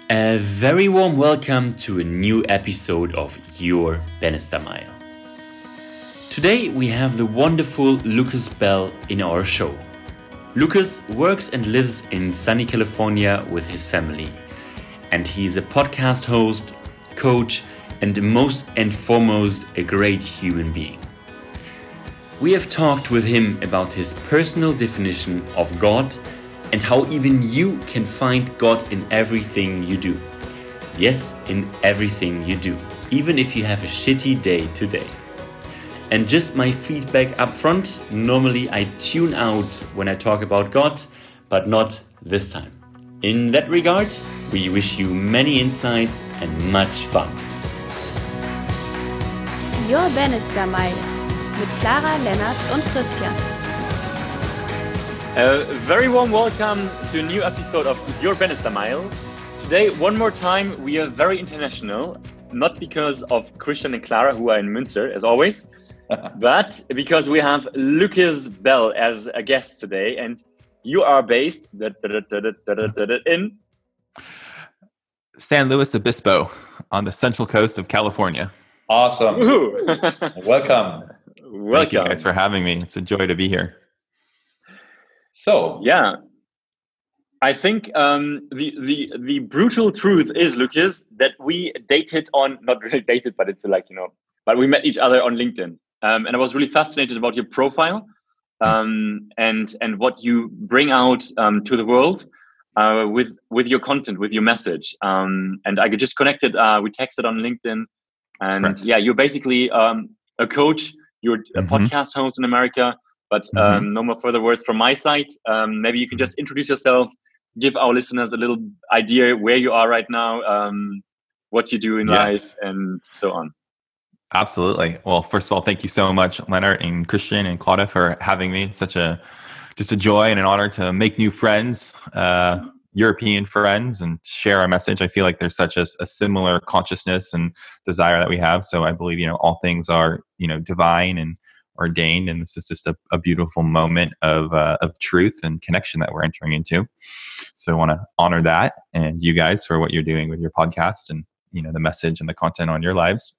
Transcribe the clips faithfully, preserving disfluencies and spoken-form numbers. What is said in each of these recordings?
A very warm welcome to a new episode of Your Bannister Mile. Today we have the wonderful Lucas Bell in our show. Lucas works and lives in sunny California with his family, and he's a podcast host, coach, and most and foremost a great human being. We have talked with him about his personal definition of God and how even you can find God in everything you do. Yes, in everything you do, even if you have a shitty day today. And just my feedback up front, normally I tune out when I talk about God, but not this time. In that regard, we wish you many insights and much fun. Your Bannister Mile mit Clara, Lennart und Christian. A very warm welcome to a new episode of Your Bannister Mile. Today, one more time, we are very international, not because of Christian and Clara, who are in Münster, as always, but because we have Lucas Bell as a guest today, and you are based in San Luis Obispo on the central coast of California. Awesome. Welcome. Welcome. Thank you guys for having me. It's a joy to be here. So, yeah, I think um, the, the the brutal truth is, Lucas, that we dated on, not really dated, but it's like, you know, but we met each other on LinkedIn. Um, and I was really fascinated about your profile um, and and what you bring out um, to the world uh, with with your content, with your message. Um, and I just connected, uh, we texted on LinkedIn. And Correct. yeah, you're basically um, a coach, you're a Mm-hmm. podcast host in America. But um, Mm-hmm. no more further words from my side. Um, maybe you can just introduce yourself, give our listeners a little idea where you are right now, um, what you do in Yes. life, and so on. Absolutely. Well, first of all, thank you so much, Leonard and Christian and Claudia, for having me. It's such a just a joy and an honor to make new friends, uh, European friends, and share our message. I feel like there's such a, a similar consciousness and desire that we have. So I believe, you know, all things are, you know, divine and ordained, and this is just a, a beautiful moment of uh, of truth and connection that we're entering into. So I want to honor that and you guys for what you're doing with your podcast and, you know, the message and the content on your lives.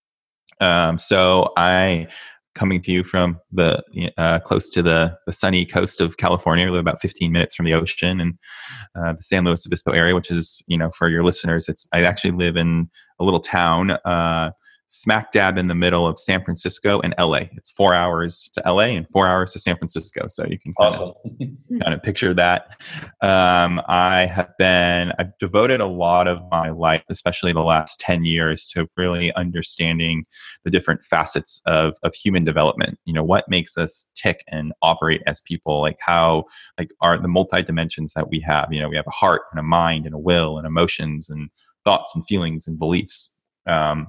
Um, so I coming to you from the uh, close to the the sunny coast of California. We live about fifteen minutes from the ocean and uh, the San Luis Obispo area, which is, you know, for your listeners, it's I actually live in a little town uh, smack dab in the middle of San Francisco and L A. It's four hours to L A and four hours to San Francisco. So you can kind, awesome. of, kind of picture that. Um, I have been, I've devoted a lot of my life, especially the last ten years, to really understanding the different facets of, of human development. You know, what makes us tick and operate as people, like how, like are the multi-dimensions that we have. You know, we have a heart and a mind and a will and emotions and thoughts and feelings and beliefs. Um,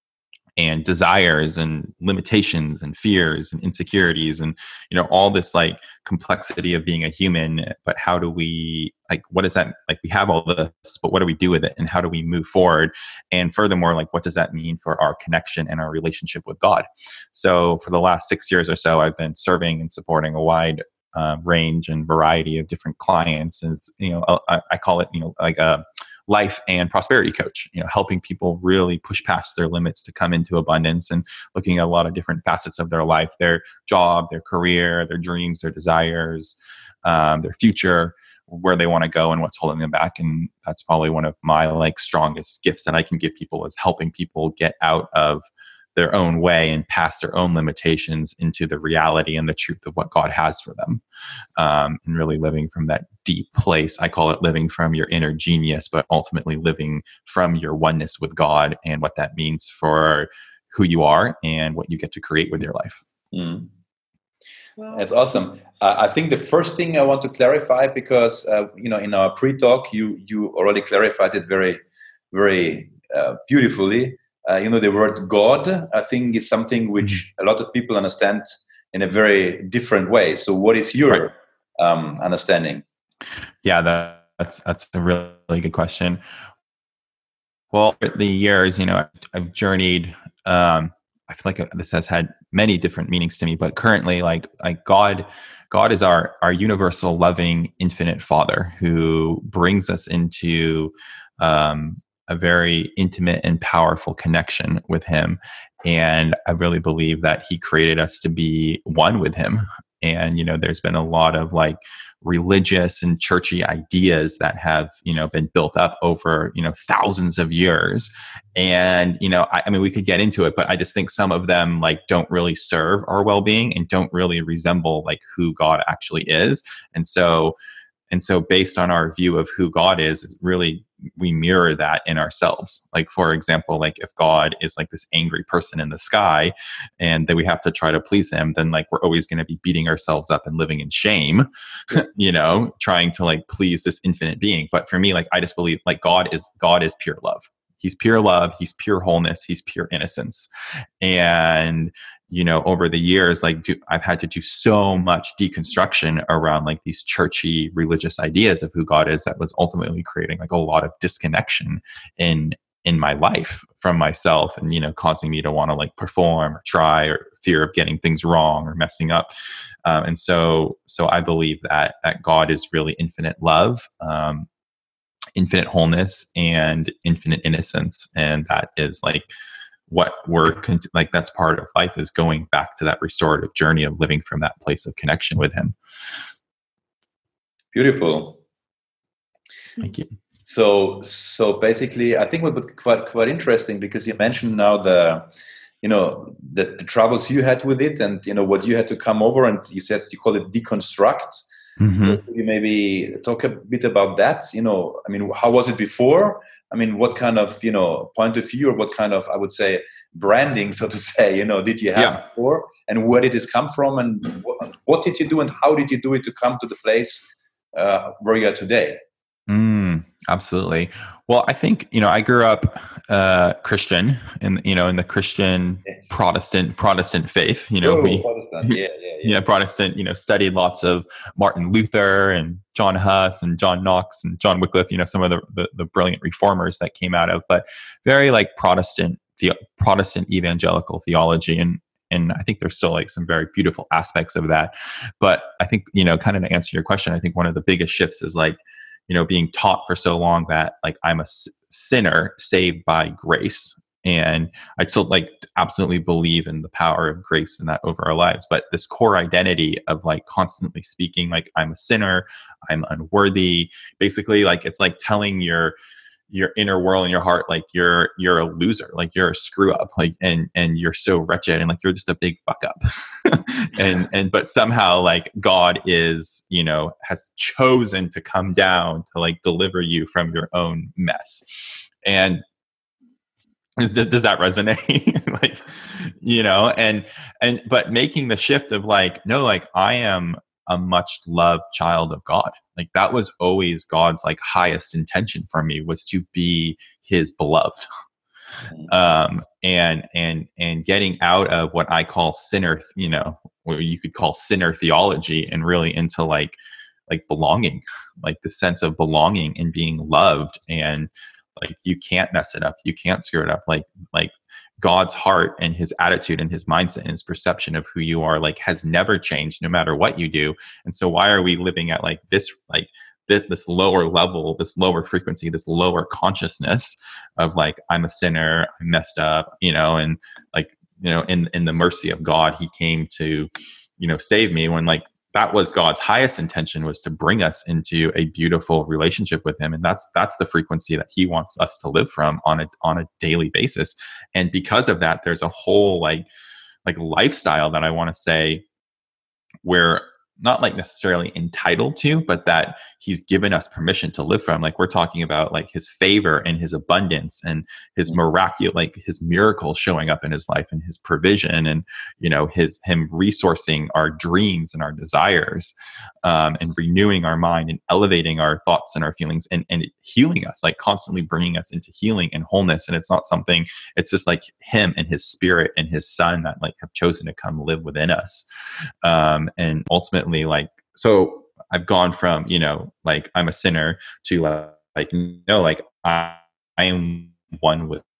and desires and limitations and fears and insecurities and, you know, all this like complexity of being a human. But how do we, like, what is that? Like, we have all this, but what do we do with it? And how do we move forward? And furthermore, like, what does that mean for our connection and our relationship with God? So for the last six years or so, I've been serving and supporting a wide uh, range and variety of different clients. And, you know, I, I call it, you know, like a life and prosperity coach, you know, helping people really push past their limits to come into abundance and looking at a lot of different facets of their life, their job, their career, their dreams, their desires, um, their future, where they want to go and what's holding them back. And that's probably one of my like strongest gifts that I can give people, is helping people get out of their own way and past their own limitations into the reality and the truth of what God has for them. Um, and really living from that deep place. I call it living from your inner genius, but ultimately living from your oneness with God and what that means for who you are and what you get to create with your life. Mm. That's awesome. Uh, I think the first thing I want to clarify, because, uh, you know, in our pre-talk, you, you already clarified it very, very uh, beautifully. Uh, you know, the word God, I think, is something which a lot of people understand in a very different way. So what is your Right. um, understanding? Yeah, that, that's that's a really, really good question. Well, over the years, you know, I've, I've journeyed. Um, I feel like this has had many different meanings to me, but currently, like, like God, God is our our universal, loving, infinite Father who brings us into um, a very intimate and powerful connection with him. And I really believe that he created us to be one with him. And, you know, there's been a lot of like religious and churchy ideas that have, you know, been built up over, you know, thousands of years. And, you know, I, I mean, we could get into it, but I just think some of them like don't really serve our well-being and don't really resemble like who God actually is. And so, and so based on our view of who God is, is really, we mirror that in ourselves. Like, for example, like if God is like this angry person in the sky and that we have to try to please him, then like we're always going to be beating ourselves up and living in shame, you know, trying to like please this infinite being. But for me, like, I just believe like God is, God is pure love. He's pure love. He's pure wholeness. He's pure innocence. And, you know, over the years, like do, I've had to do so much deconstruction around like these churchy religious ideas of who God is that was ultimately creating like a lot of disconnection in, in my life from myself and, you know, causing me to want to like perform or try or fear of getting things wrong or messing up. Um, and so, so I believe that, that God is really infinite love, um, infinite wholeness and infinite innocence. And that is like what we're like, that's part of life, is going back to that restorative journey of living from that place of connection with him. Beautiful. Thank you. So, so basically, I think it would be quite, quite interesting because you mentioned now the, you know, the, the troubles you had with it and, you know, what you had to come over, and you said you call it deconstruct. Mm-hmm. So could you maybe talk a bit about that? You know, I mean, how was it before? I mean, what kind of, you know, point of view or what kind of, I would say, branding, so to say, you know, did you have yeah. before, and where did this come from, and what, what did you do and how did you do it to come to the place uh, where you are today? Mm, absolutely. Well, I think, you know, I grew up uh, Christian in, you know, in the Christian yes. Protestant, Protestant faith, you know, oh, we, Protestant. Yeah, yeah, yeah. yeah, Protestant, you know, studied lots of Martin Luther and John Huss and John Knox and John Wycliffe, you know, some of the, the, the brilliant reformers that came out of, but very like Protestant, the Protestant evangelical theology. And, and I think there's still like some very beautiful aspects of that. But I think, you know, kind of to answer your question, I think one of the biggest shifts is like, you know, being taught for so long that like I'm a s- sinner saved by grace. And I still like absolutely believe in the power of grace and that over our lives. But this core identity of like constantly speaking, like I'm a sinner, I'm unworthy, basically like it's like telling your your inner world in your heart, like you're, you're a loser, like you're a screw up, like, and, and you're so wretched and like, you're just a big fuck up. and, and, but somehow like God is, you know, has chosen to come down to like deliver you from your own mess. And is, does, does that resonate? like, you know, and, and, but making the shift of like, no, like I am a much loved child of God. Like that was always God's like highest intention for me, was to be his beloved. Um, and, and, and getting out of what I call sinner, you know, what you could call sinner theology, and really into like, like belonging, like the sense of belonging and being loved. And like, you can't mess it up. You can't screw it up. Like, like God's heart and his attitude and his mindset and his perception of who you are, like has never changed no matter what you do. And so why are we living at like this, like this, this lower level, this lower frequency, this lower consciousness of like, I'm a sinner, I messed up, you know, and like, you know, in, in the mercy of God, he came to, you know, save me, when like, that was God's highest intention, was to bring us into a beautiful relationship with him. And that's, that's the frequency that he wants us to live from on a, on a daily basis. And because of that, there's a whole like, like lifestyle that I want to say where not like necessarily entitled to, but that he's given us permission to live from. Like we're talking about like his favor and his abundance and his miraculous, like his miracles showing up in his life and his provision and, you know, his, him resourcing our dreams and our desires, um, and renewing our mind and elevating our thoughts and our feelings and, and healing us, like constantly bringing us into healing and wholeness. And it's not something, it's just like him and his spirit and his son that like have chosen to come live within us. Um, and ultimately, like, so I've gone from, you know, like I'm a sinner to like, like no, like I, I am one with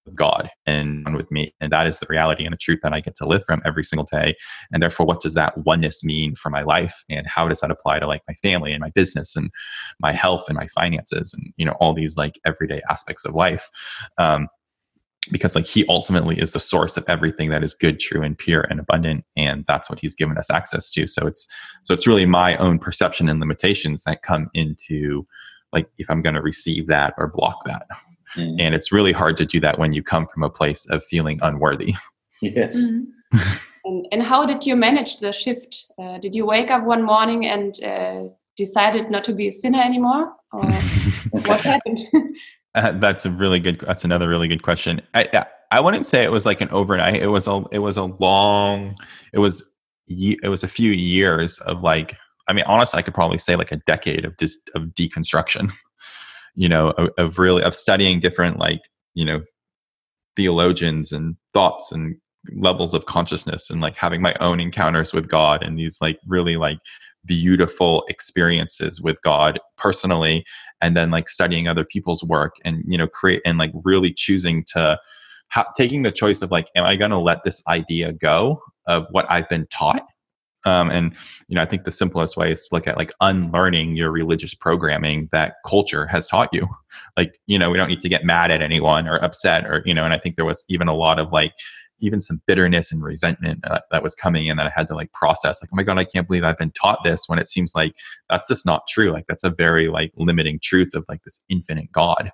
God and one with me. And that is the reality and the truth that I get to live from every single day. And therefore, what does that oneness mean for my life? And how does that apply to like my family and my business and my health and my finances and, you know, all these like everyday aspects of life? Um, because like he ultimately is the source of everything that is good, true, and pure and abundant. And that's what he's given us access to. So it's, so it's really my own perception and limitations that come into like, if I'm going to receive that or block that. Mm. And it's really hard to do that when you come from a place of feeling unworthy. Yes. Mm-hmm. and, and how did you manage the shift? Uh, did you wake up one morning and uh, decided not to be a sinner anymore? Or what happened? Uh, that's a really good. That's another really good question. I I wouldn't say it was like an overnight. It was a it was a long. It was it was a few years of like. I mean, honestly, I could probably say like a decade of just of deconstruction. You know, of, of really of studying different like you know theologians and thoughts and levels of consciousness and like having my own encounters with God and these like really like beautiful experiences with God personally, and then like studying other people's work and, you know, create and like really choosing to ha- taking the choice of like, am I going to let this idea go of what I've been taught? Um, and, you know, I think the simplest way is to look at like unlearning your religious programming that culture has taught you. Like, you know, we don't need to get mad at anyone or upset or, you know, and I think there was even a lot of like, even some bitterness and resentment uh, that was coming in that I had to like process. Like, oh my God, I can't believe I've been taught this when it seems like that's just not true. Like that's a very like limiting truth of like this infinite God.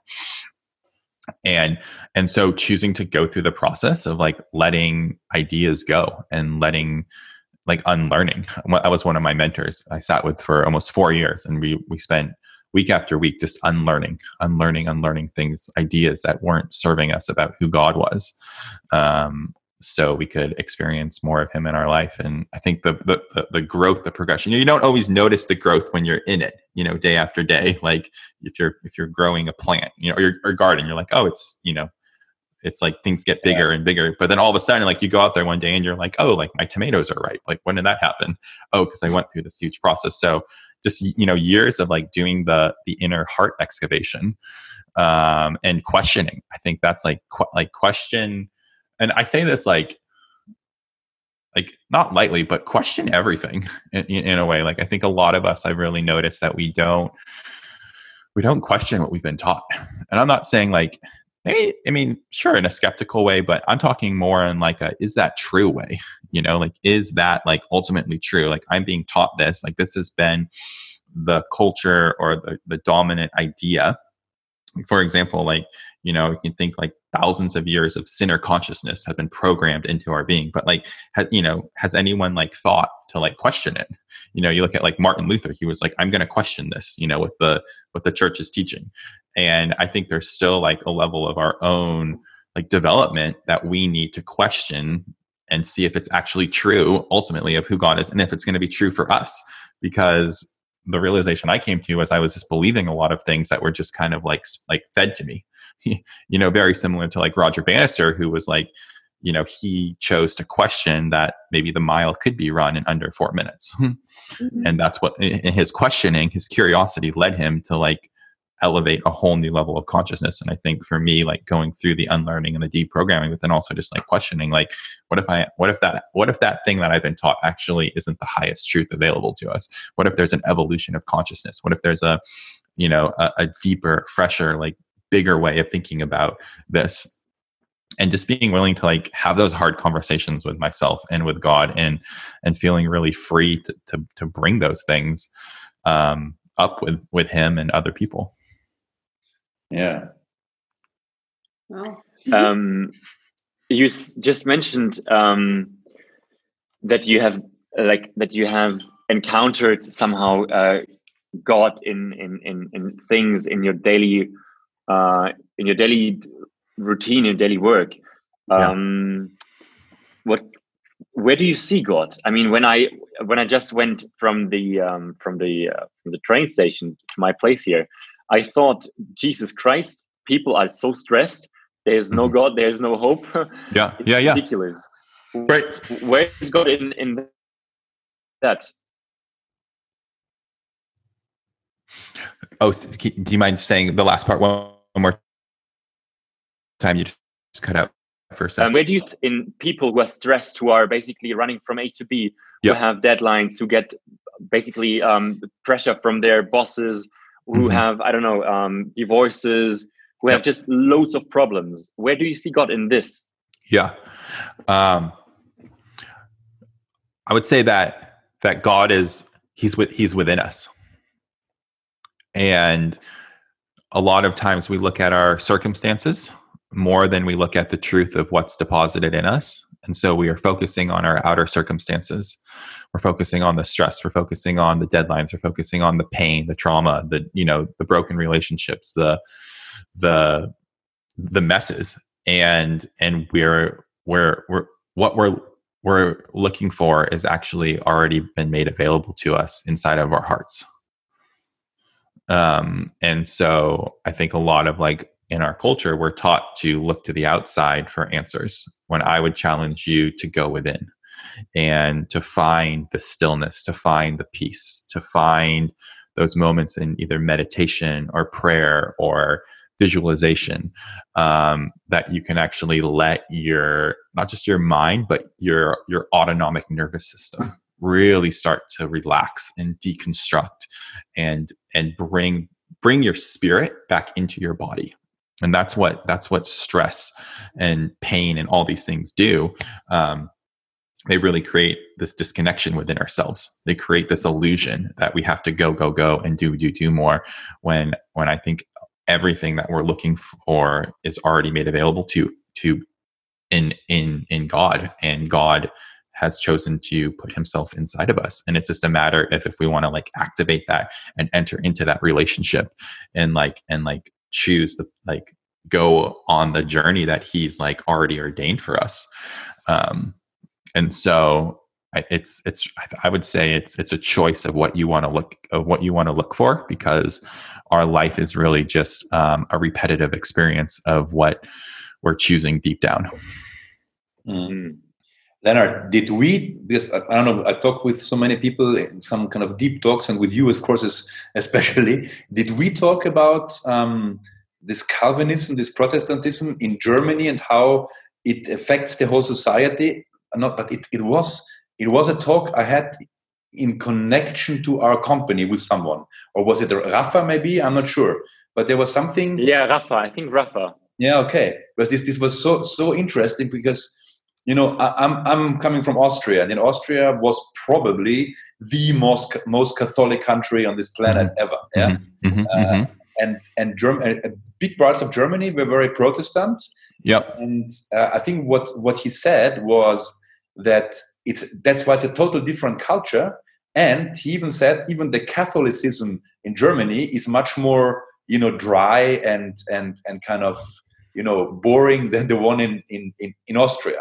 And, and so choosing to go through the process of like letting ideas go and letting like unlearning. That was one of my mentors I sat with for almost four years. And we, we spent week after week just unlearning, unlearning, unlearning things, ideas that weren't serving us about who God was. Um, so we could experience more of him in our life. And I think the, the, the, the growth, the progression, you know, you don't always notice the growth when you're in it, you know, day after day. Like if you're, if you're growing a plant, you know, or your or garden, you're like, oh, it's, you know, it's like things get bigger yeah. and bigger. But then all of a sudden, like you go out there one day and you're like, oh, like my tomatoes are ripe. Like when did that happen? Oh, because I went through this huge process. So just, you know, years of like doing the the inner heart excavation um, and questioning. I think that's like qu- like question. And I say this like, like not lightly, but question everything in, in a way. Like I think a lot of us, I've really noticed that we don't, we don't question what we've been taught. And I'm not saying like, maybe, I mean, sure, in a skeptical way, but I'm talking more in like a, is that true way? You know, like, is that like ultimately true? Like I'm being taught this, like this has been the culture or the, the dominant idea. For example, like, you know, you can think like thousands of years of sinner consciousness have been programmed into our being, but like, ha, you know, has anyone like thought to like question it? You know, you look at like Martin Luther, he was like, I'm going to question this, you know, with the, what the church is teaching. And I think there's still like a level of our own like development that we need to question and see if it's actually true ultimately of who God is and if it's going to be true for us. Because the realization I came to was I was just believing a lot of things that were just kind of like, like fed to me, you know, very similar to like Roger Bannister, who was like, you know, he chose to question that maybe the mile could be run in under four minutes. Mm-hmm. And that's what, in his questioning, his curiosity led him to like elevate a whole new level of consciousness. And I think for me, like going through the unlearning and the deprogramming, but then also just like questioning, like, what if I, what if that, what if that thing that I've been taught actually isn't the highest truth available to us? What if there's an evolution of consciousness? What if there's a, you know, a, a deeper, fresher, like bigger way of thinking about this? And just being willing to like have those hard conversations with myself and with God, and, and feeling really free to, to, to bring those things um, up with, with him and other people. Yeah. Wow. um, you s- just mentioned um, that you have uh, like that you have encountered somehow uh, God in, in in in things in your daily uh, in your daily routine, your daily work. Um, yeah. What? Where do you see God? I mean, when I when I just went from the um, from the uh, from the train station to my place here, I thought, Jesus Christ, people are so stressed. There's no mm-hmm. God. There's no hope. Yeah, it's yeah, yeah. ridiculous. Right. Where is God in in that? Oh, do you mind saying the last part one more time? You just cut out for a second. Um, where do you, th- in people who are stressed, who are basically running from A to B, who Yep. have deadlines, who get basically um, pressure from their bosses, who Mhm. have, I don't know, um, divorces, who have Yep. just loads of problems. Where do you see God in this? Yeah. Um, I would say that that God is he's with he's within us. And a lot of times we look at our circumstances more than we look at the truth of what's deposited in us. And so we are focusing on our outer circumstances. We're focusing on the stress. We're focusing on the deadlines. We're focusing on the pain, the trauma, the, you know, the broken relationships, the, the, the messes. And, and we're, we're, we're, what we're, we're looking for is actually already been made available to us inside of our hearts. Um, and so I think a lot of like in our culture, we're taught to look to the outside for answers, when I would challenge you to go within and to find the stillness, to find the peace, to find those moments in either meditation or prayer or visualization, um, that you can actually let your, not just your mind, but your, your autonomic nervous system really start to relax and deconstruct and, and bring, bring your spirit back into your body. And that's what, that's what stress and pain and all these things do. Um, they really create this disconnection within ourselves. They create this illusion that we have to go, go, go and do, do, do more, when, when I think everything that we're looking for is already made available to, to in, in, in God, and God has chosen to put himself inside of us. And it's just a matter if, if we want to like activate that and enter into that relationship and like, and like choose the, like go on the journey that he's like already ordained for us. Um, and so I, it's, it's, I would say it's, it's a choice of what you want to look, of what you want to look for, because our life is really just um, a repetitive experience of what we're choosing deep down. Mm. Leonard, did we, because I, I don't know, I talk with so many people in some kind of deep talks, and with you, of course, especially, did we talk about um, this Calvinism, this Protestantism in Germany, and how it affects the whole society? Not, but it, it was it was a talk I had in connection to our company with someone, or was it Rafa? Maybe, I'm not sure, but there was something. Yeah, Rafa. I think Rafa. Yeah, okay. But this this was so so interesting because, you know, I, I'm I'm coming from Austria, and in Austria was probably the most most Catholic country on this planet mm-hmm. ever. Yeah, mm-hmm. Mm-hmm. Uh, mm-hmm. and and Germ- big parts of Germany were very Protestant. Yep. And uh, I think what what he said was that it's that's why it's a total different culture. And he even said even the Catholicism in Germany is much more, you know, dry and and and kind of, you know, boring than the one in in in, in Austria.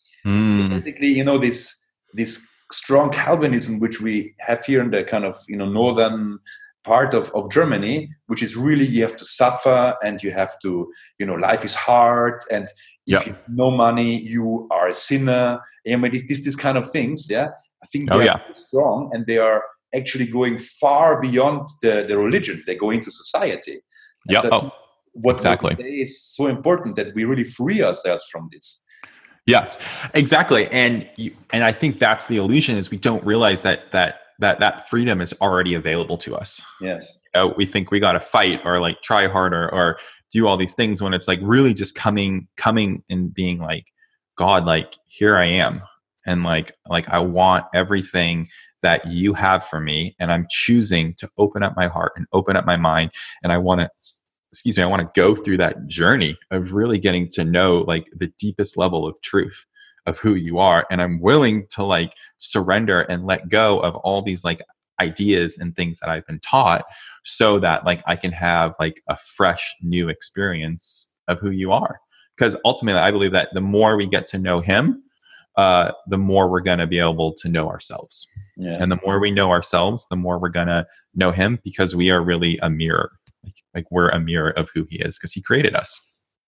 Mm. Basically, you know, this this strong Calvinism which we have here in the kind of, you know, northern part of, of Germany, which is really, you have to suffer and you have to, you know, life is hard, and if yep. you have no money, you are a sinner. I mean, this this kind of things. Yeah, I think they oh, are yeah. strong, and they are actually going far beyond the, the religion. They go into society. Yeah. So oh, what exactly. What is so important that we really free ourselves from this. Yes, exactly. And you, and I think that's the illusion, is we don't realize that that that that freedom is already available to us. Yes. You know, we think we got to fight or like try harder or do all these things, when it's like really just coming coming and being like, God, like, here I am, and like like I want everything that you have for me, and I'm choosing to open up my heart and open up my mind, and I want to excuse me, I want to go through that journey of really getting to know like the deepest level of truth of who you are. And I'm willing to like surrender and let go of all these like ideas and things that I've been taught, so that like I can have like a fresh new experience of who you are. Because ultimately I believe that the more we get to know him, uh, the more we're going to be able to know ourselves. Yeah. And the more we know ourselves, the more we're going to know him, because we are really a mirror. Like, like we're a mirror of who he is, because he created us.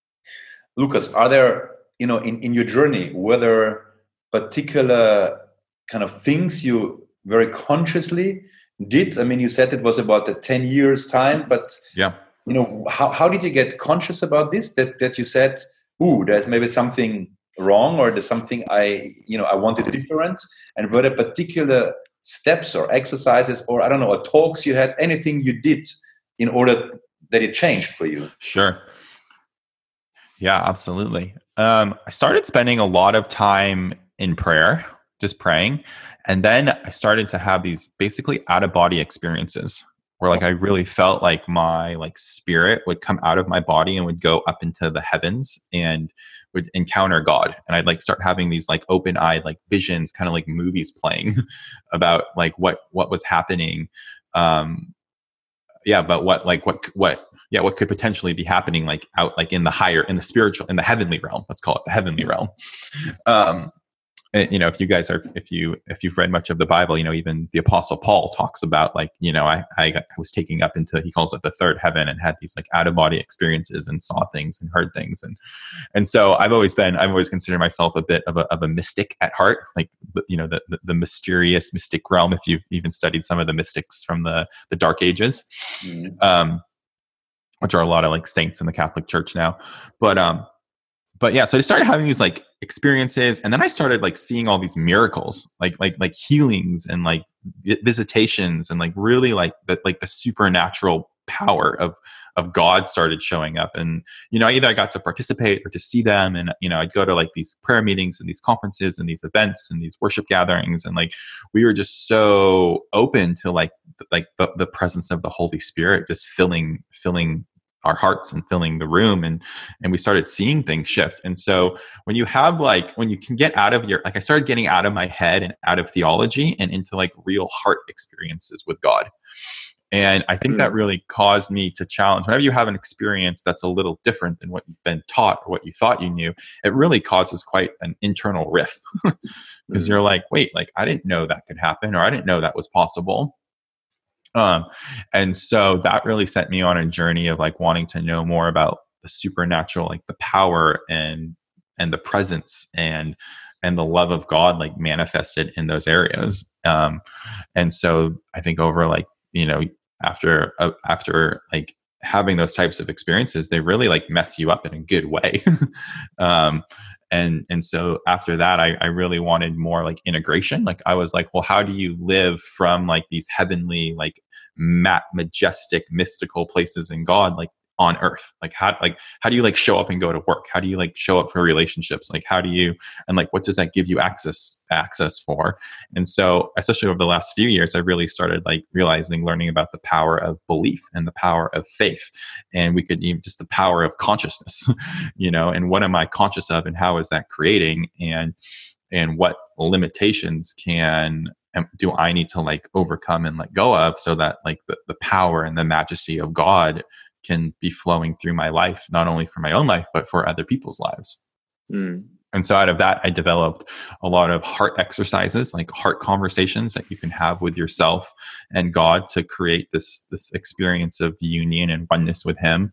Lucas, are there, you know, in, in your journey, were there particular kind of things you very consciously did? I mean, you said it was about a ten years time, but yeah, you know, how, how did you get conscious about this? That that you said, ooh, there's maybe something wrong, or there's something I, you know, I wanted different? And were there particular steps or exercises, or I don't know, or talks you had, anything you did in order that it changed for you? Sure. Yeah, absolutely. Um, I started spending a lot of time in prayer, just praying. And then I started to have these basically out of body experiences where like I really felt like my like spirit would come out of my body and would go up into the heavens and would encounter God. And I'd like start having these like open eyed like visions, kind of like movies playing about like what what was happening. Um, yeah, but what like what what yeah, what could potentially be happening like out like in the higher, in the spiritual, in the heavenly realm. Let's call it the heavenly realm. Um, and, you know, if you guys are, if you, if you've read much of the Bible, you know, even the Apostle Paul talks about like, you know, I, I, I was taking up into, he calls it the third heaven, and had these like out of body experiences and saw things and heard things. And, and so I've always been, I've always considered myself a bit of a, of a mystic at heart, like, you know, the, the, the mysterious mystic realm, if you've even studied some of the mystics from the, the Dark Ages. Mm-hmm. Um, which are a lot of like saints in the Catholic Church now. But, um, but yeah, so I started having these like experiences, and then I started like seeing all these miracles, like, like, like healings and like visitations, and like really like the, like the supernatural power of, of God started showing up. And, you know, either I got to participate or to see them. And, you know, I'd go to like these prayer meetings and these conferences and these events and these worship gatherings. And like, we were just so open to like, like the, the presence of the Holy Spirit, just filling, filling our hearts and filling the room. And, and we started seeing things shift. And so when you have like, when you can get out of your, like I started getting out of my head and out of theology and into like real heart experiences with God. And I think mm. that really caused me to challenge. Whenever you have an experience that's a little different than what you've been taught or what you thought you knew, it really causes quite an internal rift because mm. you're like, wait, like I didn't know that could happen, or I didn't know that was possible. Um, and so that really sent me on a journey of like wanting to know more about the supernatural, like the power and, and the presence and, and the love of God, like manifested in those areas. Um, and so I think over like, you know, after, uh, after like having those types of experiences, they really like mess you up in a good way. um, And and so after that, I, I really wanted more like integration. Like I was like, well, how do you live from like these heavenly, like ma- majestic, mystical places in God, like on earth? Like how like how do you like show up and go to work? How do you like show up for relationships? Like how do you, and like what does that give you access access for? And so especially over the last few years, I really started like realizing, learning about the power of belief and the power of faith. And we could even just the power of consciousness, you know, and what am I conscious of and how is that creating? And and what limitations can do I need to like overcome and let go of, so that like the, the power and the majesty of God can be flowing through my life, not only for my own life, but for other people's lives. Mm. And so out of that, I developed a lot of heart exercises, like heart conversations that you can have with yourself and God to create this, this experience of union and oneness with Him.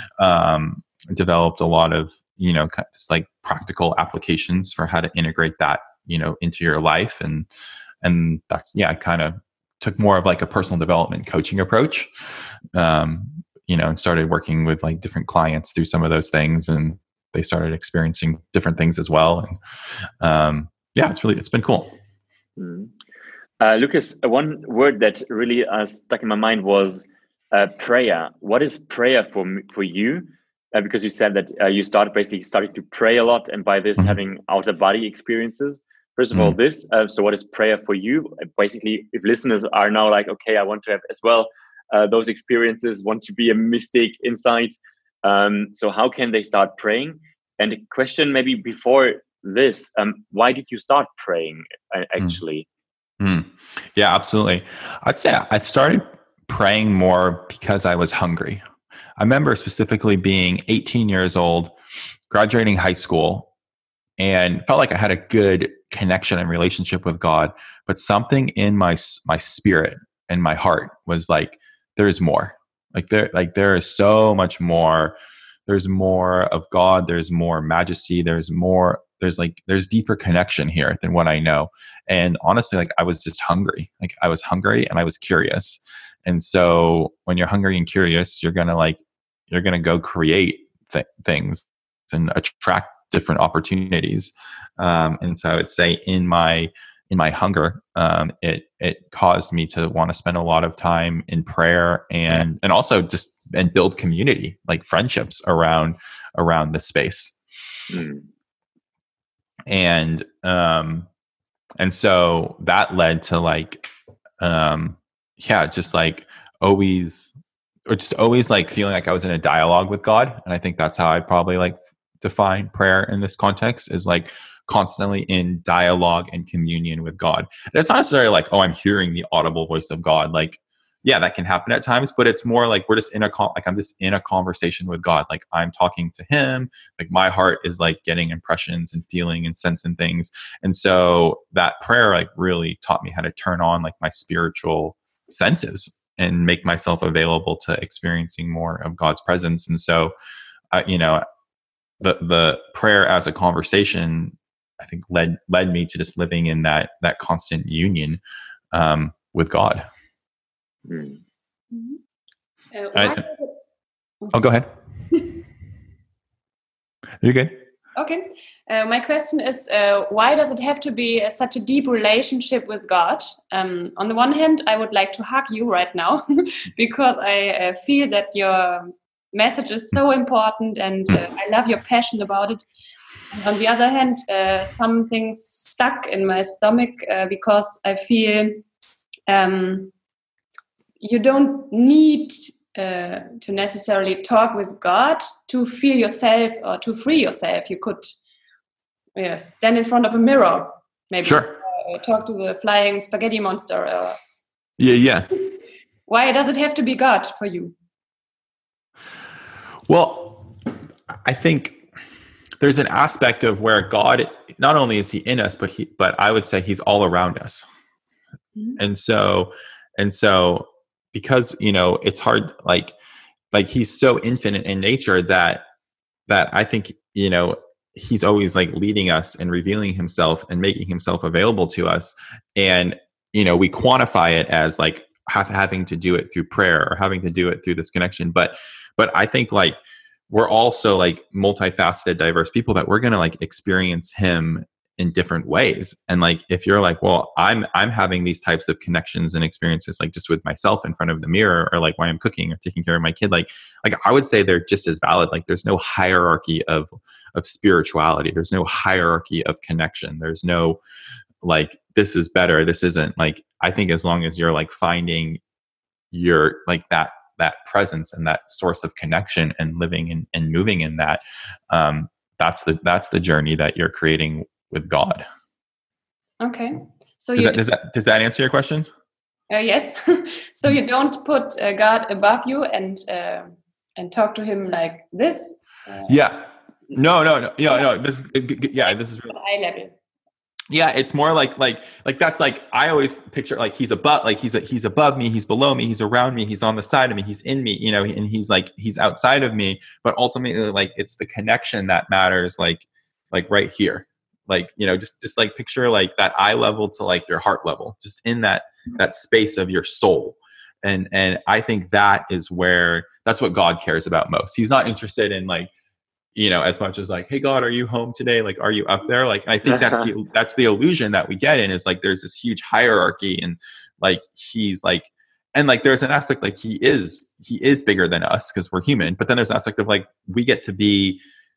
Um, developed a lot of, you know, just like practical applications for how to integrate that, you know, into your life. And, and that's, yeah, I kind of took more of like a personal development coaching approach. Um, you know, and started working with like different clients through some of those things, and they started experiencing different things as well. And um, yeah, it's really, it's been cool. Mm. Uh, Lucas, one word that really uh, stuck in my mind was uh, prayer. What is prayer for for you? Uh, because you said that uh, you started basically starting to pray a lot, and by this mm-hmm. having outer body experiences. First of mm-hmm. all, this. Uh, so, what is prayer for you? Basically, if listeners are now like, okay, I want to have as well Uh, those experiences, want to be a mystic inside. Um, so how can they start praying? And a question maybe before this, um, why did you start praying uh, actually? Mm. Mm. Yeah, absolutely. I'd say I started praying more because I was hungry. I remember specifically being eighteen years old, graduating high school, and felt like I had a good connection and relationship with God, but something in my my spirit and my heart was like, there's more. Like there, like there is so much more. There's more of God. There's more majesty. There's more. There's like there's deeper connection here than what I know. And honestly, like I was just hungry. Like I was hungry and I was curious. And so when you're hungry and curious, you're gonna like you're gonna go create th- things and attract different opportunities. Um, and so I would say in my in my hunger, um, it it caused me to want to spend a lot of time in prayer and and also just and build community, like friendships around around this space. Mm. And um, and so that led to like um, yeah, just like always or just always like feeling like I was in a dialogue with God. And I think that's how I probably like define prayer in this context, is like constantly in dialogue and communion with God. And it's not necessarily like, oh, I'm hearing the audible voice of God. Like, yeah, that can happen at times, but it's more like we're just in a con- like I'm just in a conversation with God. Like I'm talking to him. Like my heart is like getting impressions and feeling and sensing things. And so that prayer like really taught me how to turn on like my spiritual senses and make myself available to experiencing more of God's presence. And so, uh, you know, the the prayer as a conversation, I think led led me to just living in that that constant union um, with God. Mm-hmm. Uh, I, oh, go ahead. You're good. Okay. Uh, my question is, uh, why does it have to be uh, such a deep relationship with God? Um, on the one hand, I would like to hug you right now because I uh, feel that your message is so important and uh, I love your passion about it. And on the other hand, uh, something's stuck in my stomach uh, because I feel um, you don't need uh, to necessarily talk with God to feel yourself or to free yourself. You could yeah, stand in front of a mirror, maybe sure. uh, talk to the flying spaghetti monster. Or... Yeah, yeah. Why does it have to be God for you? Well, I think there's an aspect of where God, not only is he in us, but he, but I would say he's all around us. Mm-hmm. And so, and so because, you know, it's hard, like, like he's so infinite in nature that, that I think, you know, he's always like leading us and revealing himself and making himself available to us. And, you know, we quantify it as like have, having to do it through prayer or having to do it through this connection. But, but I think like we're also like multifaceted, diverse people that we're going to like experience him in different ways. And like, if you're like, well, I'm, I'm having these types of connections and experiences, like just with myself in front of the mirror, or like while I'm cooking or taking care of my kid, like, like I would say they're just as valid. Like there's no hierarchy of, of spirituality. There's no hierarchy of connection. There's no like, this is better. This isn't. Like, I think as long as you're like finding your, like that, that presence and that source of connection and living in, and moving in that, um, that's the, that's the journey that you're creating with God. Okay. So does, you that, does that, does that answer your question? Uh, yes. So you don't put uh, God above you and, uh, and talk to him like this. Uh, yeah. No, no, no, no, no. This, yeah, this is really high level. Yeah, it's more like like like that's like I always picture like he's above like he's a, he's above me, he's below me, he's around me, he's on the side of me, he's in me, you know, and he's like he's outside of me, but ultimately like it's the connection that matters, like like right here, like you know, just just like picture like that eye level to like your heart level, just in that that space of your soul, and and I think that is where that's what God cares about most. He's not interested in like, you know, as much as like, hey God, are you home today? Like, are you up there? Like, I think that's the, that's the illusion that we get in, is like, there's this huge hierarchy, and like, he's like, and like, there's an aspect, like he is, he is bigger than us because we're human. But then there's an aspect of like, we get to be,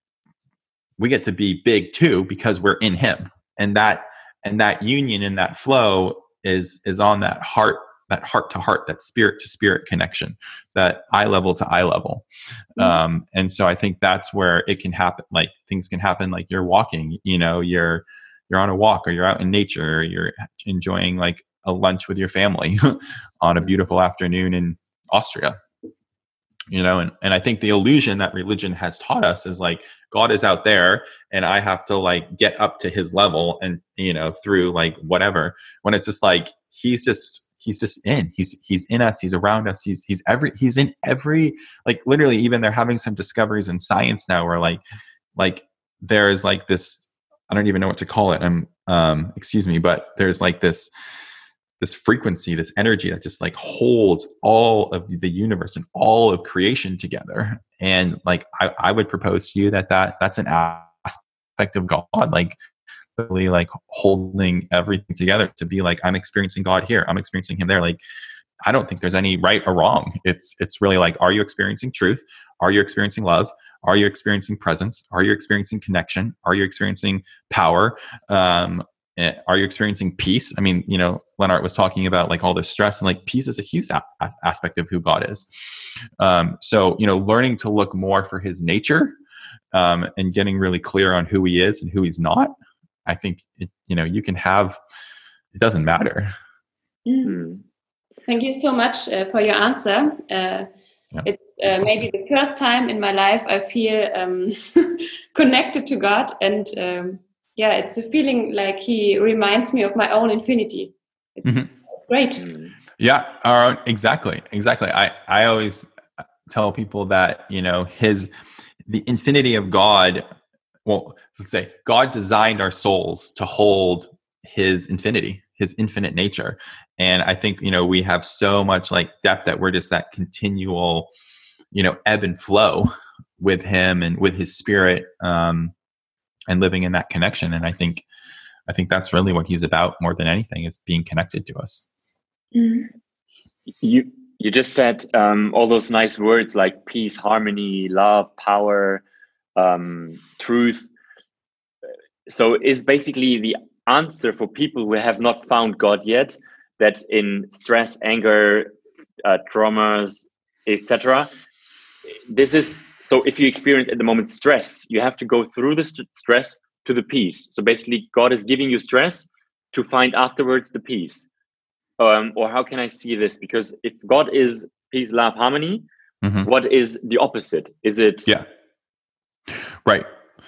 we get to be big too, because we're in him. And that, and that union and that flow is, is on that heart, that heart to heart, that spirit to spirit connection, that eye level to eye level. Mm-hmm. Um, and so I think that's where it can happen. Like things can happen, like you're walking, you know, you're, you're on a walk, or you're out in nature, or you're enjoying like a lunch with your family on a beautiful afternoon in Austria, you know? And, and I think the illusion that religion has taught us is like, God is out there and I have to like get up to his level and, you know, through like whatever, when it's just like, he's just, He's just in, he's, he's in us. He's around us. He's, he's every, he's in every, like literally even they're having some discoveries in science now where like, like there's like this, I don't even know what to call it. I'm, um, excuse me, but there's like this, this frequency, this energy that just like holds all of the universe and all of creation together. And like, I, I would propose to you that, that that's an aspect of God, like really like holding everything together to be like, I'm experiencing God here, I'm experiencing him there. Like, I don't think there's any right or wrong. It's, it's really like, are you experiencing truth? Are you experiencing love? Are you experiencing presence? Are you experiencing connection? Are you experiencing power? Um, Are you experiencing peace? I mean, you know, Lennart was talking about like all this stress, and like peace is a huge a- aspect of who God is. Um, so, you know, learning to look more for his nature um, and getting really clear on who he is and who he's not. I think, it, you know, you can have, it doesn't matter. Mm. Thank you so much uh, for your answer. Uh, yeah. It's uh, maybe the first time in my life I feel um, connected to God, and um, yeah, it's a feeling like he reminds me of my own infinity. It's, mm-hmm. it's great. Yeah, our own, exactly, exactly. I, I always tell people that, you know, his, the infinity of God, well, let's say God designed our souls to hold his infinity, his infinite nature. And I think, you know, we have so much like depth that we're just that continual, you know, ebb and flow with him and with his spirit. Um, and living in that connection. And I think, I think that's really what he's about more than anything, is being connected to us. Mm-hmm. You, you just said um, all those nice words like peace, harmony, love, power, um, truth. So is basically the answer for people who have not found God yet, that in stress, anger, uh, traumas, et cetera, this is, so if you experience at the moment stress, you have to go through the st- stress to the peace. So basically, God is giving you stress to find afterwards the peace. Um, or how can I see this? Because if God is peace, love, harmony, mm-hmm. what is the opposite? Is it? Yeah. Right.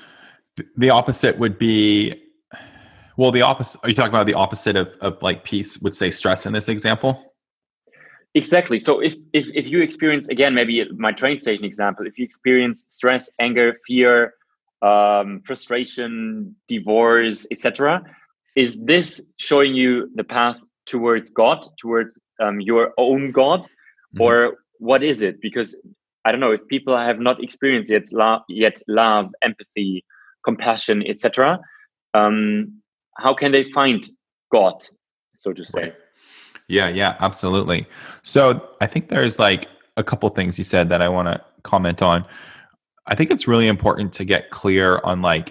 The opposite would be, well, the opposite, are you talking about the opposite of, of like peace would say stress in this example? Exactly. So if, if if you experience, again, maybe my train station example, if you experience stress, anger, fear, um, frustration, divorce, et cetera, is this showing you the path towards God, towards um, your own God, mm-hmm. or what is it? Because I don't know, if people have not experienced yet love, yet love, empathy, compassion, et cetera, um, how can they find God, so to say? Right. Yeah, yeah, absolutely. So I think there's like a couple things you said that I want to comment on. I think it's really important to get clear on like,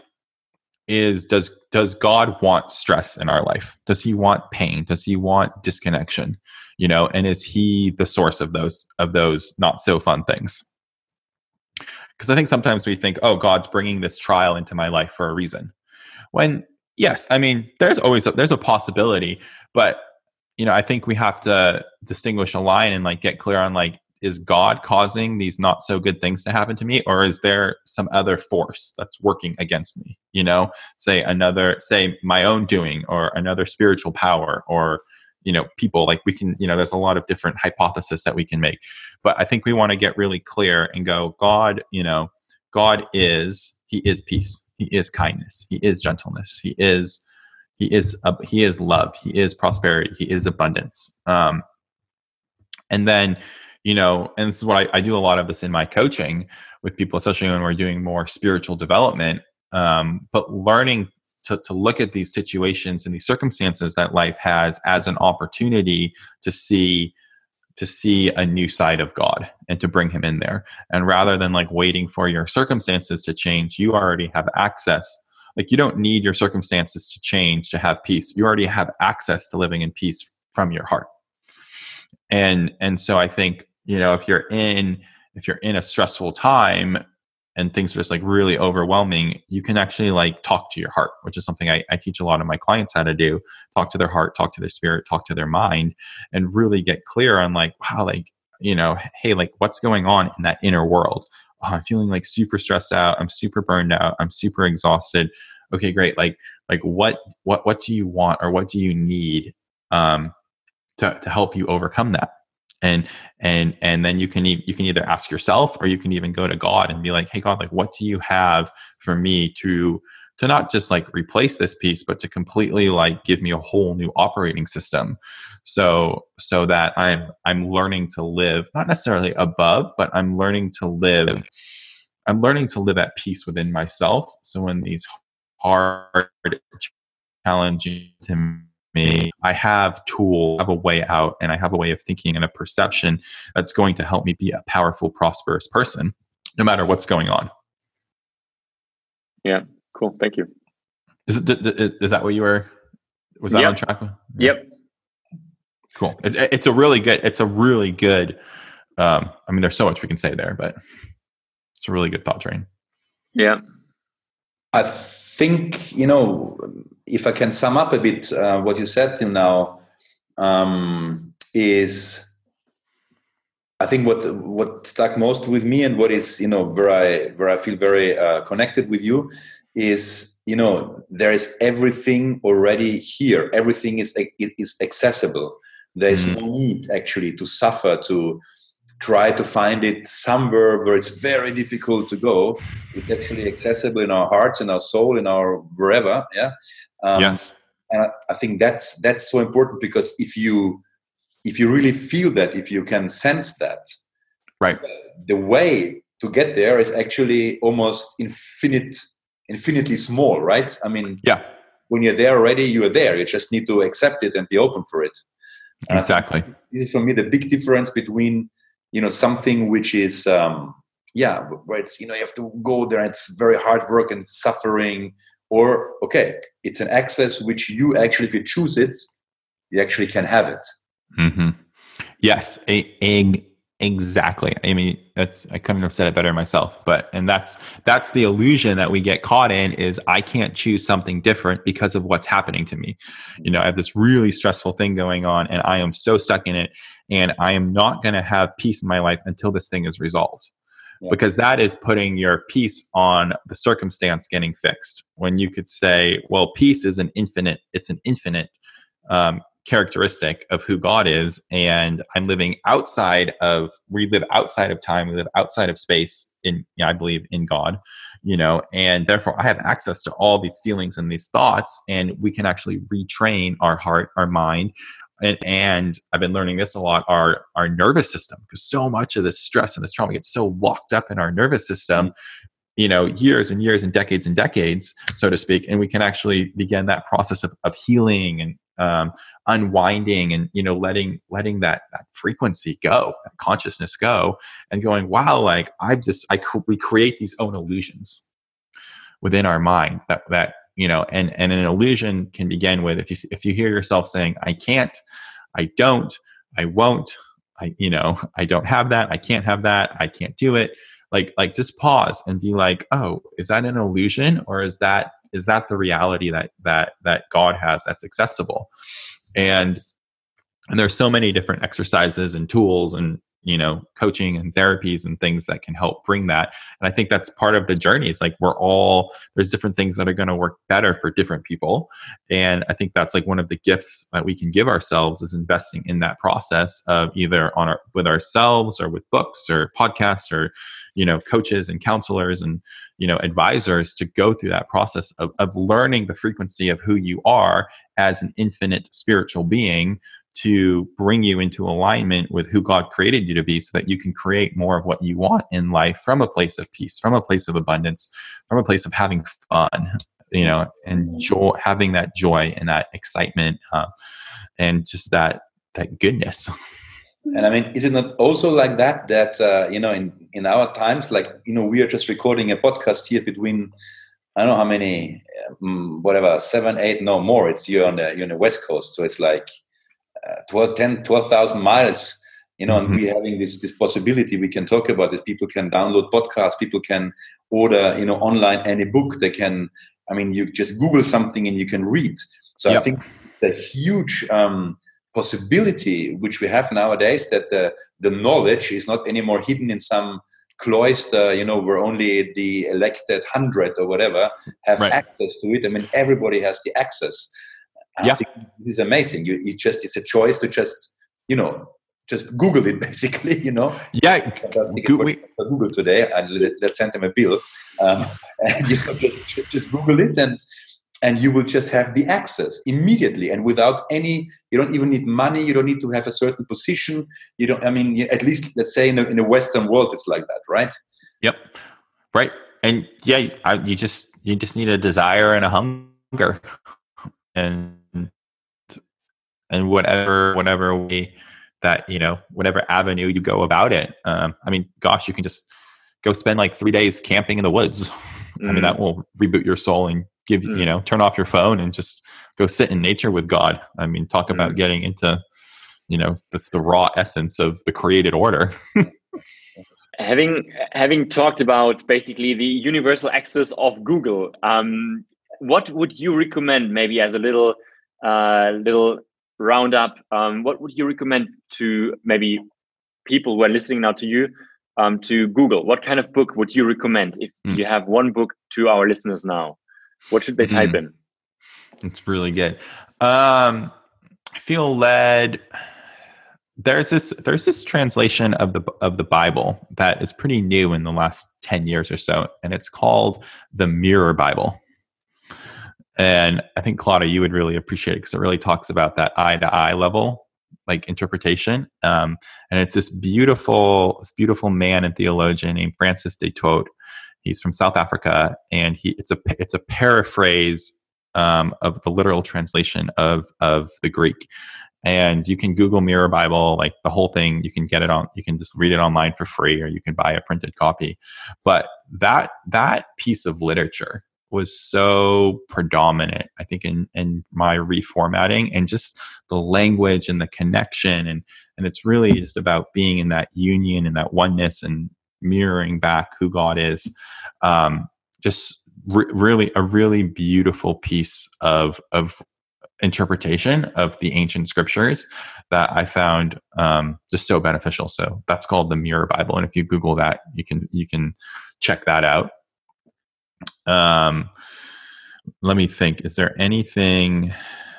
is does does God want stress in our life? Does he want pain? Does he want disconnection? You know, and is he the source of those of those not so fun things? Because I think sometimes we think, oh, God's bringing this trial into my life for a reason. When yes, I mean, there's always a, there's a possibility, but you know, I think we have to distinguish a line and like get clear on like, is God causing these not so good things to happen to me, or is there some other force that's working against me? You know, say another, say my own doing, or another spiritual power, or, you know, people. Like we can, you know, there's a lot of different hypotheses that we can make, but I think we want to get really clear and go, God, you know, God is, he is peace. He is kindness. He is gentleness. He is He is uh, he is love. He is prosperity. He is abundance. Um, and then, you know, and this is what I, I do a lot of this in my coaching with people, especially when we're doing more spiritual development. Um, but learning to to look at these situations and these circumstances that life has as an opportunity to see to see a new side of God and to bring him in there. And rather than like waiting for your circumstances to change, you already have access. Like you don't need your circumstances to change to have peace. You already have access to living in peace from your heart. And and so I think, you know, if you're in if you're in a stressful time and things are just like really overwhelming, you can actually like talk to your heart, which is something I, I teach a lot of my clients how to do. Talk to their heart, talk to their spirit, talk to their mind, and really get clear on like, wow, like, you know, hey, like what's going on in that inner world? Oh, I'm feeling like super stressed out. I'm super burned out. I'm super exhausted. Okay, great. Like, like what, what, what do you want, or what do you need um, to to help you overcome that? And and and then you can e- you can either ask yourself, or you can even go to God and be like, hey, God, like, what do you have for me to to not just like replace this piece, but to completely like give me a whole new operating system. So, so that I'm, I'm learning to live, not necessarily above, but I'm learning to live, I'm learning to live at peace within myself. So when these hard, challenging to me, I have tools, I have a way out, and I have a way of thinking and a perception that's going to help me be a powerful, prosperous person, no matter what's going on. Yeah, cool. Thank you. Is, it, is that what you were, was that yep. on track with? Yep. Cool. It, it's a really good, it's a really good, um, I mean, there's so much we can say there, but it's a really good thought train. Yeah. I think, you know, if I can sum up a bit uh, what you said till now, um, is I think what what stuck most with me and what is, you know, where I where I feel very uh, connected with you is, you know, there is everything already here. Everything is it is accessible. There is mm-hmm. no need actually to suffer to try to find it somewhere where it's very difficult to go. It's actually accessible in our hearts, in our soul, in our wherever. Yeah. Um, yes. And I, I think that's that's so important, because if you if you really feel that, if you can sense that, right, the way to get there is actually almost infinite, infinitely small, right? I mean, yeah. When you're there already, you are there. You just need to accept it and be open for it. And exactly. This is for me the big difference between, you know, something which is, um, yeah, where it's, you know, you have to go there and it's very hard work and suffering, or, okay, it's an access which you actually, if you choose it, you actually can have it. Mm-hmm. Yes, a, a, exactly. I mean, that's, I couldn't have said it better myself, but, and that's, that's the illusion that we get caught in, is I can't choose something different because of what's happening to me. You know, I have this really stressful thing going on and I am so stuck in it, and I am not going to have peace in my life until this thing is resolved. Yeah. Because that is putting your peace on the circumstance getting fixed. When you could say, well, peace is an infinite, it's an infinite, um, characteristic of who God is, and I'm living outside of, we live outside of time, we live outside of space in, I believe in God, you know, and therefore I have access to all these feelings and these thoughts, and we can actually retrain our heart, our mind, and, and I've been learning this a lot, our, our nervous system, because so much of this stress and this trauma gets so locked up in our nervous system, you know, years and years and decades and decades, so to speak, and we can actually begin that process of, of healing and um, unwinding and, you know, letting, letting that, that frequency go, that consciousness go, and going, wow, like I've just, I, we create these own illusions within our mind that, that, you know, and, and an illusion can begin with, if you, if you hear yourself saying, I can't, I don't, I won't, I, you know, I don't have that, I can't have that, I can't do it. Like, like just pause and be like, oh, is that an illusion, or is that, is that the reality that, that, that God has that's accessible? And, and there's so many different exercises and tools and, you know, coaching and therapies and things that can help bring that. And I think that's part of the journey. It's like, we're all, there's different things that are going to work better for different people. And I think that's like one of the gifts that we can give ourselves, is investing in that process of either on our, with ourselves or with books or podcasts or, you know, coaches and counselors and, you know, advisors, to go through that process of, of learning the frequency of who you are as an infinite spiritual being, to bring you into alignment with who God created you to be, so that you can create more of what you want in life from a place of peace, from a place of abundance, from a place of having fun, you know, and joy, having that joy and that excitement, uh, and just that, that goodness. And I mean, is it not also like that, that, uh, you know, in, in our times, like, you know, we are just recording a podcast here between, I don't know how many, um, whatever, seven, eight, no more. It's you're on the, you're on the West Coast. So it's like, Uh, twelve, ten, twelve thousand miles, you know, mm-hmm. and we're having this, this possibility. We can talk about this. People can download podcasts. People can order, you know, online any book. They can, I mean, you just Google something and you can read. So yep. I think the huge um, possibility which we have nowadays, that the, the knowledge is not anymore hidden in some cloister, you know, where only the elected hundred or whatever have right. access to it. I mean, everybody has the access. Yeah. I think this is amazing. You, you just, it's a choice to just, you know, just Google it, basically, you know. Yeah, Go- we- Google today, and let, let's send them a bill. Um, and you know, just, just Google it, and and you will just have the access immediately, and without any. You don't even need money. You don't need to have a certain position. You don't. I mean, at least let's say in a, in a Western world, it's like that, right? Yep. Right. And yeah, I, you just you just need a desire and a hunger, and and whatever whatever way that, you know, whatever avenue you go about it. Um, I mean, gosh, you can just go spend like three days camping in the woods. Mm. I mean, that will reboot your soul and give mm. you know, turn off your phone and just go sit in nature with God. I mean, talk mm. about getting into, you know, that's the raw essence of the created order. Having having talked about basically the universal access of Google, um, what would you recommend, maybe as a little uh, little roundup? Um, what would you recommend to maybe people who are listening now to you um, to Google? What kind of book would you recommend if mm. you have one book to our listeners now? What should they mm. type in? It's really good. Um, I feel led. There's this there's this translation of the of the Bible that is pretty new in the last ten years or so, and it's called the Mirror Bible. And I think, Claudia, you would really appreciate it because it really talks about that eye to eye level, like interpretation. Um, and it's this beautiful this beautiful man and theologian named Francis de Toth. He's from South Africa, and he it's a it's a paraphrase um, of the literal translation of of the Greek. And you can Google Mirror Bible, like the whole thing. You can get it on. You can just read it online for free, or you can buy a printed copy. But that that piece of literature was so predominant, I think, in in my reformatting, and just the language and the connection, and and it's really just about being in that union and that oneness and mirroring back who God is. Um, just re- really a really beautiful piece of of. interpretation of the ancient scriptures that I found um, just so beneficial. So that's called the Mirror Bible, and if you Google that, you can you can check that out. Um, let me think. Is there anything?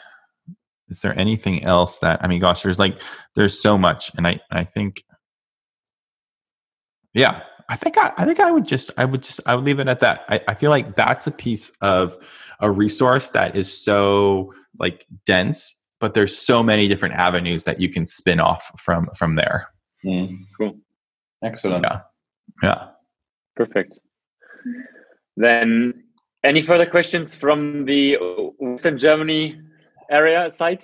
Is there anything else that I mean? Gosh, there's like there's so much, and I I think, yeah, I think I I think I would just I would just I would leave it at that. I, I feel like that's a piece of a resource that is so like dense, but there's so many different avenues that you can spin off from from there. Mm. Cool. Excellent. Yeah. Yeah. Perfect. Then any further questions from the Western Germany area side?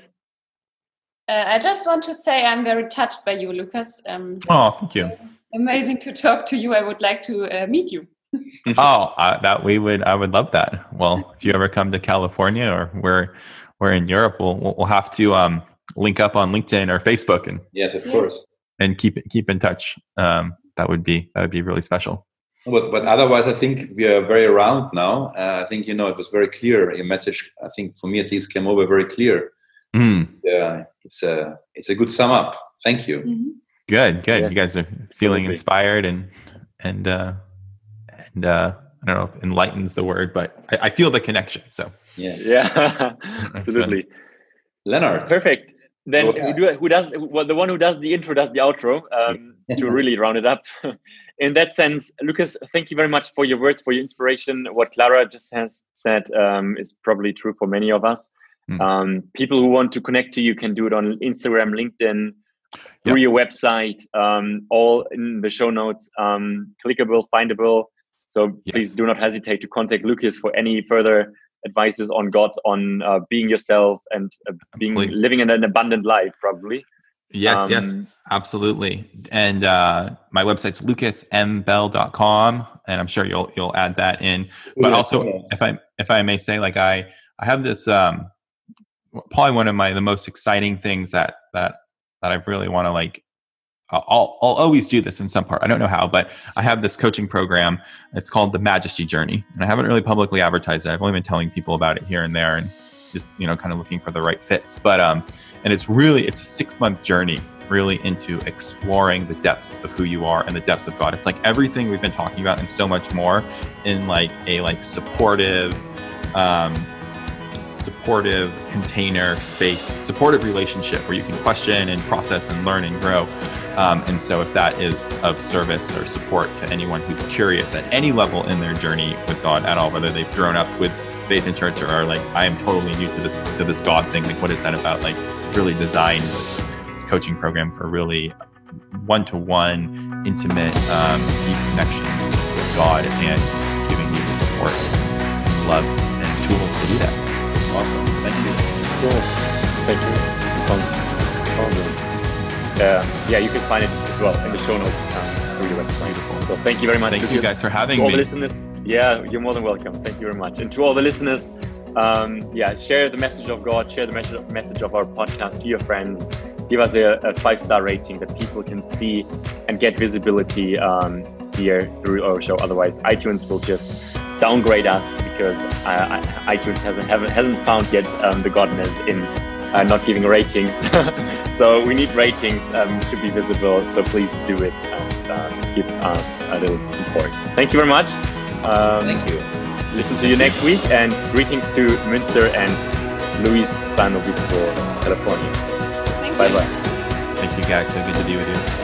Uh, I just want to say I'm very touched by you, Lucas. Um, oh, thank you. Amazing to talk to you. I would like to uh, meet you. oh, uh, that we would. I would love that. Well, if you ever come to California or we're we're in Europe, we'll we'll have to um, link up on LinkedIn or Facebook, and yes, of course, and keep keep in touch. Um, that would be that would be really special. But but otherwise, I think we are very around now. Uh, I think you know it was very clear. Your message, I think, for me at least, came over very clear. Mm. Yeah, it's a it's a good sum up. Thank you. Mm-hmm. Good, good. Yes, you guys are feeling absolutely. Inspired and and uh, and uh, I don't know if enlightens the word, but I, I feel the connection. So yeah, yeah, absolutely. Leonard, perfect. Then oh, yeah. who, do, who does well, the one who does the intro does the outro um, to really round it up. In that sense, Lucas, thank you very much for your words, for your inspiration. What Clara just has said um, is probably true for many of us. Mm. Um, people who want to connect to you can do it on Instagram, LinkedIn, through yep. your website, um, all in the show notes, um, clickable, findable. So yes. please do not hesitate to contact Lucas for any further advices on God, on uh, being yourself and uh, being please. living in an abundant life, probably. Yes, um, yes, absolutely. And uh, my website's lucas m bell dot com, and I'm sure you'll you'll add that in. But yeah, also, yeah. if I if I may say, like I I have this um, probably one of my the most exciting things that that. that I really want to like, I'll, I'll always do this in some part. I don't know how, but I have this coaching program. It's called the Majesty Journey. And I haven't really publicly advertised it. I've only been telling people about it here and there and just, you know, kind of looking for the right fits. But, um, and it's really, it's a six month journey really into exploring the depths of who you are and the depths of God. It's like everything we've been talking about and so much more in like a like supportive, um, supportive container space, supportive relationship where you can question and process and learn and grow. Um, and so if that is of service or support to anyone who's curious at any level in their journey with God at all, whether they've grown up with faith in church or are like, I am totally new to this to this God thing, like what is that about? Like really designed this, this coaching program for really one-to-one, intimate, um, deep connection with God and giving you the support, love, and tools to do that. Awesome. Thank you. Cool. Thank you. Sounds, sounds good. Uh, yeah, you can find it as well in the show notes um, through your website. Beautiful. So thank you very much. Thank you guys for having to all me. the listeners, yeah, you're more than welcome. Thank you very much. And to all the listeners, um, yeah, share the message of God, share the message message of our podcast to your friends. Give us a, a five-star rating that people can see and get visibility um, here through our show. Otherwise, iTunes will just downgrade us because uh, iTunes hasn't hasn't found yet um, the godness in uh, not giving ratings. So we need ratings um, to be visible. So please do it and um, give us a little support. Thank you very much. Um, Thank you. Listen to you next week, and greetings to Münster and Luis San Obispo, California. Thank Bye you. bye. Thank you guys. So good to be with you.